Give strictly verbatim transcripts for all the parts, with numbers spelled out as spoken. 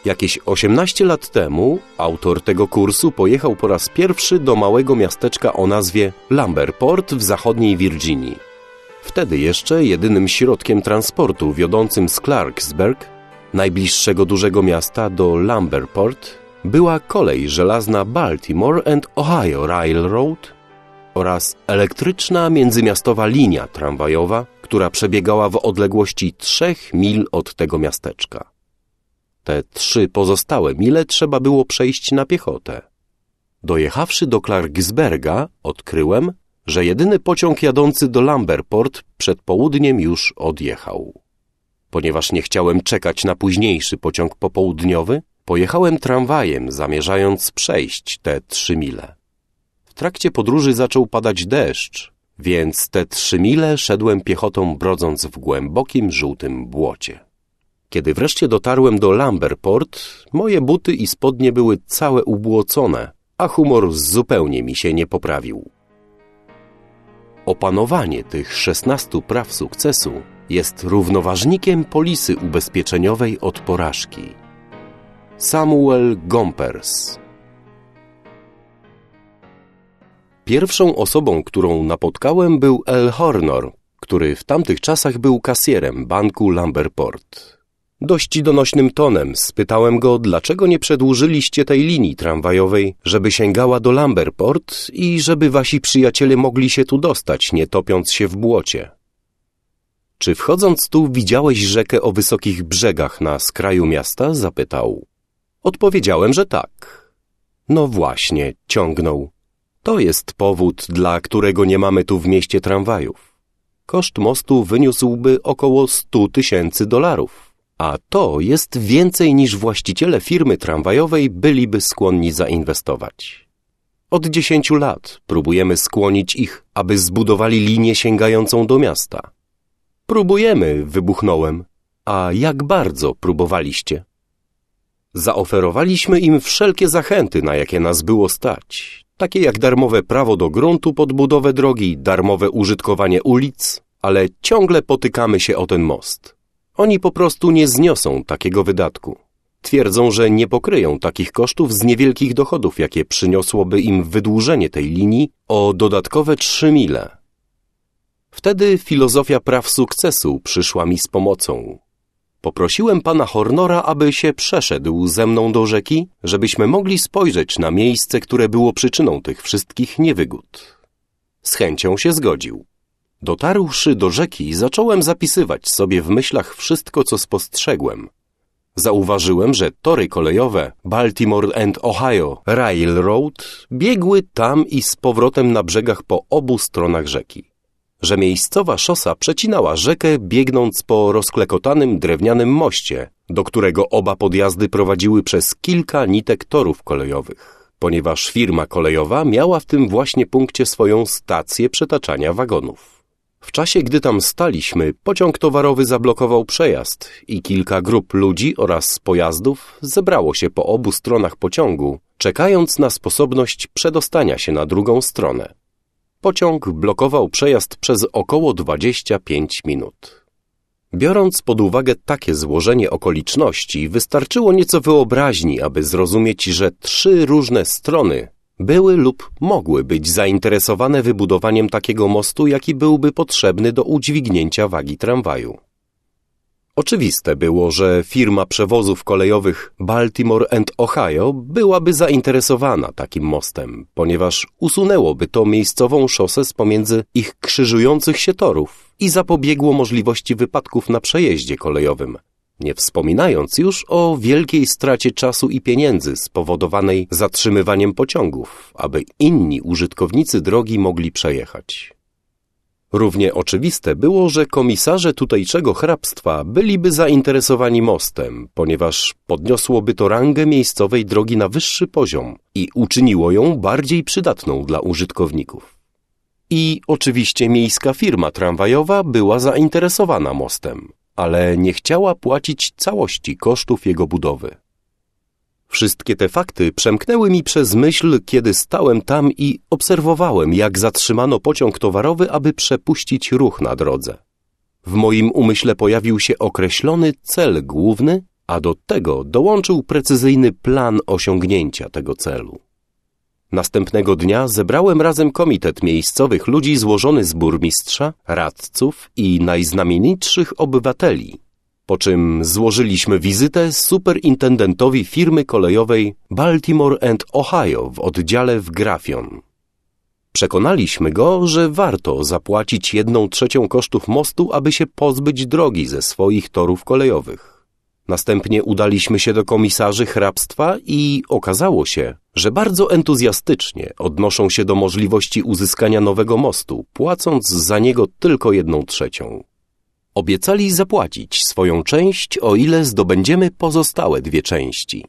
Jakieś osiemnaście lat temu autor tego kursu pojechał po raz pierwszy do małego miasteczka o nazwie Lamberport w zachodniej Virginii. Wtedy jeszcze jedynym środkiem transportu wiodącym z Clarksburg, najbliższego dużego miasta, do Lamberport była kolej żelazna Baltimore and Ohio Railroad oraz elektryczna międzymiastowa linia tramwajowa, która przebiegała w odległości trzech mil od tego miasteczka. Te trzy pozostałe mile trzeba było przejść na piechotę. Dojechawszy do Clarksburga, odkryłem, że jedyny pociąg jadący do Lamberport przed południem już odjechał. Ponieważ nie chciałem czekać na późniejszy pociąg popołudniowy, pojechałem tramwajem, zamierzając przejść te trzy mile. W trakcie podróży zaczął padać deszcz, więc te trzy mile szedłem piechotą, brodząc w głębokim, żółtym błocie. Kiedy wreszcie dotarłem do Lamberport, moje buty i spodnie były całe ubłocone, a humor zupełnie mi się nie poprawił. Opanowanie tych szesnastu praw sukcesu jest równoważnikiem polisy ubezpieczeniowej od porażki. Samuel Gompers. Pierwszą osobą, którą napotkałem, był L. Hornor, który w tamtych czasach był kasjerem banku Lamberport. Dość donośnym tonem spytałem go, dlaczego nie przedłużyliście tej linii tramwajowej, żeby sięgała do Lamberport i żeby wasi przyjaciele mogli się tu dostać, nie topiąc się w błocie. Czy wchodząc tu widziałeś rzekę o wysokich brzegach na skraju miasta? Zapytał. Odpowiedziałem, że tak. No właśnie, ciągnął. To jest powód, dla którego nie mamy tu w mieście tramwajów. Koszt mostu wyniósłby około stu tysięcy dolarów. A to jest więcej niż właściciele firmy tramwajowej byliby skłonni zainwestować. Od dziesięciu lat próbujemy skłonić ich, aby zbudowali linię sięgającą do miasta. Próbujemy, wybuchnąłem. A jak bardzo próbowaliście? Zaoferowaliśmy im wszelkie zachęty, na jakie nas było stać, takie jak darmowe prawo do gruntu pod budowę drogi, darmowe użytkowanie ulic, ale ciągle potykamy się o ten most. Oni po prostu nie zniosą takiego wydatku. Twierdzą, że nie pokryją takich kosztów z niewielkich dochodów, jakie przyniosłoby im wydłużenie tej linii o dodatkowe trzy mile. Wtedy filozofia praw sukcesu przyszła mi z pomocą. Poprosiłem pana Hornora, aby się przeszedł ze mną do rzeki, żebyśmy mogli spojrzeć na miejsce, które było przyczyną tych wszystkich niewygód. Z chęcią się zgodził. Dotarłszy do rzeki, zacząłem zapisywać sobie w myślach wszystko, co spostrzegłem. Zauważyłem, że tory kolejowe Baltimore and Ohio Railroad biegły tam i z powrotem na brzegach po obu stronach rzeki. Że miejscowa szosa przecinała rzekę, biegnąc po rozklekotanym drewnianym moście, do którego oba podjazdy prowadziły przez kilka nitek torów kolejowych, ponieważ firma kolejowa miała w tym właśnie punkcie swoją stację przetaczania wagonów. W czasie, gdy tam staliśmy, pociąg towarowy zablokował przejazd i kilka grup ludzi oraz pojazdów zebrało się po obu stronach pociągu, czekając na sposobność przedostania się na drugą stronę. Pociąg blokował przejazd przez około dwadzieścia pięć minut. Biorąc pod uwagę takie złożenie okoliczności, wystarczyło nieco wyobraźni, aby zrozumieć, że trzy różne strony były lub mogły być zainteresowane wybudowaniem takiego mostu, jaki byłby potrzebny do udźwignięcia wagi tramwaju. Oczywiste było, że firma przewozów kolejowych Baltimore and Ohio byłaby zainteresowana takim mostem, ponieważ usunęłoby to miejscową szosę z pomiędzy ich krzyżujących się torów i zapobiegło możliwości wypadków na przejeździe kolejowym, nie wspominając już o wielkiej stracie czasu i pieniędzy spowodowanej zatrzymywaniem pociągów, aby inni użytkownicy drogi mogli przejechać. Równie oczywiste było, że komisarze tutejszego hrabstwa byliby zainteresowani mostem, ponieważ podniosłoby to rangę miejscowej drogi na wyższy poziom i uczyniło ją bardziej przydatną dla użytkowników. I oczywiście miejska firma tramwajowa była zainteresowana mostem, ale nie chciała płacić całości kosztów jego budowy. Wszystkie te fakty przemknęły mi przez myśl, kiedy stałem tam i obserwowałem, jak zatrzymano pociąg towarowy, aby przepuścić ruch na drodze. W moim umyśle pojawił się określony cel główny, a do tego dołączył precyzyjny plan osiągnięcia tego celu. Następnego dnia zebrałem razem komitet miejscowych ludzi złożony z burmistrza, radców i najznamienitszych obywateli, po czym złożyliśmy wizytę superintendentowi firmy kolejowej Baltimore and Ohio w oddziale w Grafton. Przekonaliśmy go, że warto zapłacić jedną trzecią kosztów mostu, aby się pozbyć drogi ze swoich torów kolejowych. Następnie udaliśmy się do komisarzy hrabstwa i okazało się, że bardzo entuzjastycznie odnoszą się do możliwości uzyskania nowego mostu, płacąc za niego tylko jedną trzecią. Obiecali zapłacić swoją część, o ile zdobędziemy pozostałe dwie części.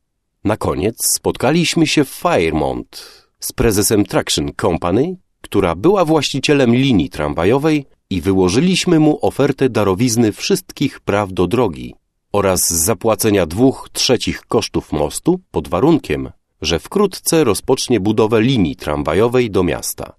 Na koniec spotkaliśmy się w Fairmont z prezesem Traction Company, która była właścicielem linii tramwajowej, i wyłożyliśmy mu ofertę darowizny wszystkich praw do drogi oraz zapłacenia dwóch trzecich kosztów mostu pod warunkiem, że wkrótce rozpocznie budowę linii tramwajowej do miasta.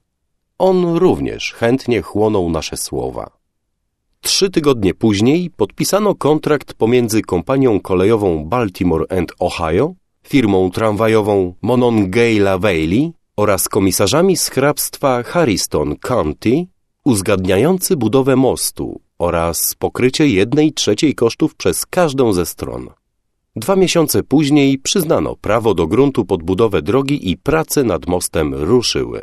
On również chętnie chłonął nasze słowa. Trzy tygodnie później podpisano kontrakt pomiędzy kompanią kolejową Baltimore and Ohio, firmą tramwajową Monongahela Valley oraz komisarzami z hrabstwa Harrison County, uzgadniający budowę mostu oraz pokrycie jednej trzeciej kosztów przez każdą ze stron. Dwa miesiące później przyznano prawo do gruntu pod budowę drogi i prace nad mostem ruszyły.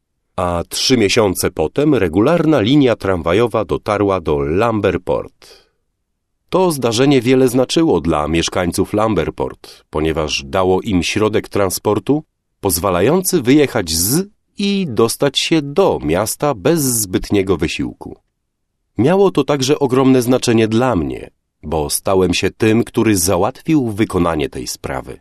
A trzy miesiące potem regularna linia tramwajowa dotarła do Lamberport. To zdarzenie wiele znaczyło dla mieszkańców Lamberport, ponieważ dało im środek transportu pozwalający wyjechać z i dostać się do miasta bez zbytniego wysiłku. Miało to także ogromne znaczenie dla mnie, bo stałem się tym, który załatwił wykonanie tej sprawy.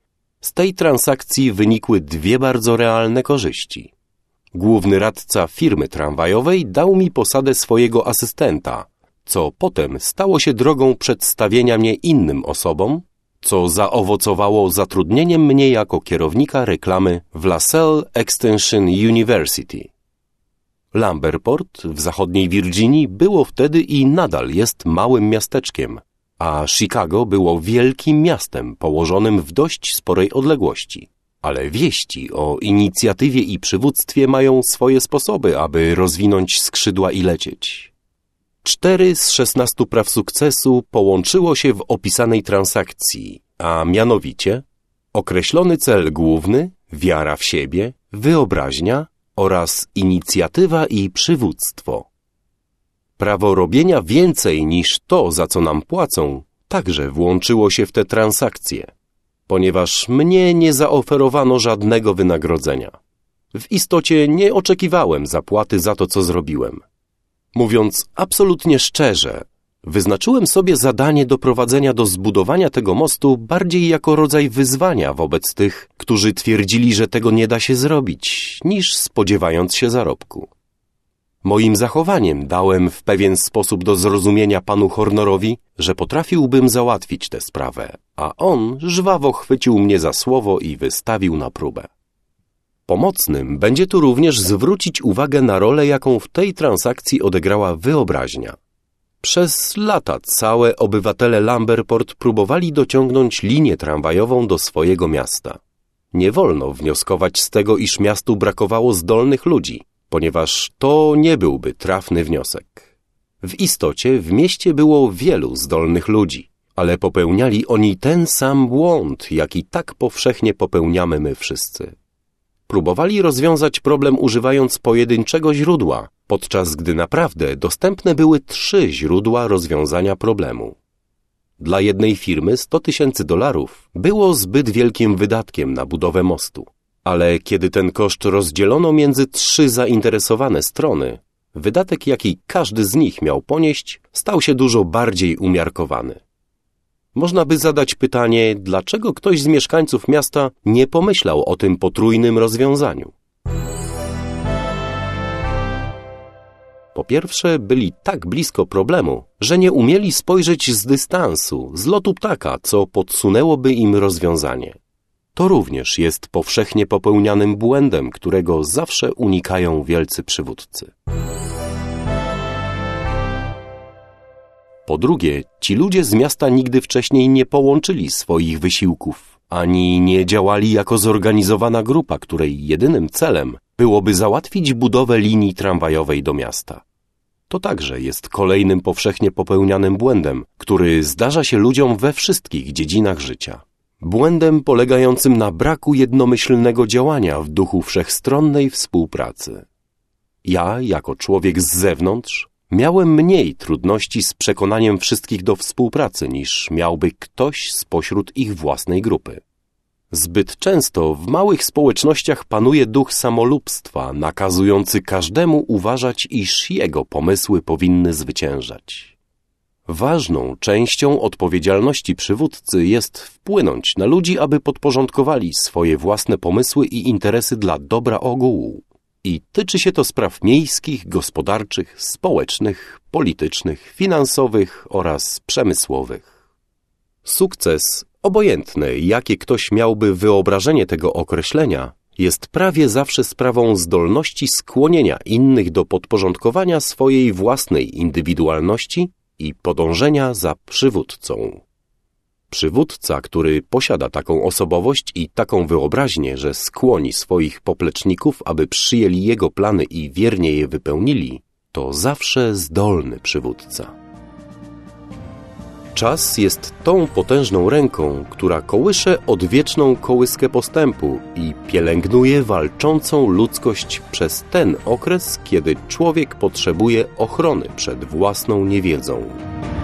Z tej transakcji wynikły dwie bardzo realne korzyści. Główny radca firmy tramwajowej dał mi posadę swojego asystenta, co potem stało się drogą przedstawienia mnie innym osobom, co zaowocowało zatrudnieniem mnie jako kierownika reklamy w LaSalle Extension University. Lamberport w zachodniej Virginii było wtedy i nadal jest małym miasteczkiem, a Chicago było wielkim miastem położonym w dość sporej odległości. Ale wieści o inicjatywie i przywództwie mają swoje sposoby, aby rozwinąć skrzydła i lecieć. Cztery z szesnastu praw sukcesu połączyło się w opisanej transakcji, a mianowicie określony cel główny, wiara w siebie, wyobraźnia oraz inicjatywa i przywództwo. Prawo robienia więcej niż to, za co nam płacą, także włączyło się w te transakcje, ponieważ mnie nie zaoferowano żadnego wynagrodzenia. W istocie nie oczekiwałem zapłaty za to, co zrobiłem. Mówiąc absolutnie szczerze, wyznaczyłem sobie zadanie doprowadzenia do zbudowania tego mostu bardziej jako rodzaj wyzwania wobec tych, którzy twierdzili, że tego nie da się zrobić, niż spodziewając się zarobku. Moim zachowaniem dałem w pewien sposób do zrozumienia panu Hornorowi, że potrafiłbym załatwić tę sprawę, a on żwawo chwycił mnie za słowo i wystawił na próbę. Pomocnym będzie tu również zwrócić uwagę na rolę, jaką w tej transakcji odegrała wyobraźnia. Przez lata całe obywatele Lamberport próbowali dociągnąć linię tramwajową do swojego miasta. Nie wolno wnioskować z tego, iż miastu brakowało zdolnych ludzi, ponieważ to nie byłby trafny wniosek. W istocie w mieście było wielu zdolnych ludzi, ale popełniali oni ten sam błąd, jaki tak powszechnie popełniamy my wszyscy. Próbowali rozwiązać problem używając pojedynczego źródła, podczas gdy naprawdę dostępne były trzy źródła rozwiązania problemu. Dla jednej firmy sto tysięcy dolarów było zbyt wielkim wydatkiem na budowę mostu, ale kiedy ten koszt rozdzielono między trzy zainteresowane strony, wydatek, jaki każdy z nich miał ponieść, stał się dużo bardziej umiarkowany. Można by zadać pytanie, dlaczego ktoś z mieszkańców miasta nie pomyślał o tym potrójnym rozwiązaniu. Po pierwsze, byli tak blisko problemu, że nie umieli spojrzeć z dystansu, z lotu ptaka, co podsunęłoby im rozwiązanie. To również jest powszechnie popełnianym błędem, którego zawsze unikają wielcy przywódcy. Po drugie, ci ludzie z miasta nigdy wcześniej nie połączyli swoich wysiłków, ani nie działali jako zorganizowana grupa, której jedynym celem byłoby załatwić budowę linii tramwajowej do miasta. To także jest kolejnym powszechnie popełnianym błędem, który zdarza się ludziom we wszystkich dziedzinach życia. Błędem polegającym na braku jednomyślnego działania w duchu wszechstronnej współpracy. Ja, jako człowiek z zewnątrz, miałem mniej trudności z przekonaniem wszystkich do współpracy niż miałby ktoś spośród ich własnej grupy. Zbyt często w małych społecznościach panuje duch samolubstwa, nakazujący każdemu uważać, iż jego pomysły powinny zwyciężać. Ważną częścią odpowiedzialności przywódcy jest wpłynąć na ludzi, aby podporządkowali swoje własne pomysły i interesy dla dobra ogółu. I tyczy się to spraw miejskich, gospodarczych, społecznych, politycznych, finansowych oraz przemysłowych. Sukces, obojętny jakie ktoś miałby wyobrażenie tego określenia, jest prawie zawsze sprawą zdolności skłonienia innych do podporządkowania swojej własnej indywidualności i podążenia za przywódcą. Przywódca, który posiada taką osobowość i taką wyobraźnię, że skłoni swoich popleczników, aby przyjęli jego plany i wiernie je wypełnili, to zawsze zdolny przywódca. Czas jest tą potężną ręką, która kołysze odwieczną kołyskę postępu i pielęgnuje walczącą ludzkość przez ten okres, kiedy człowiek potrzebuje ochrony przed własną niewiedzą.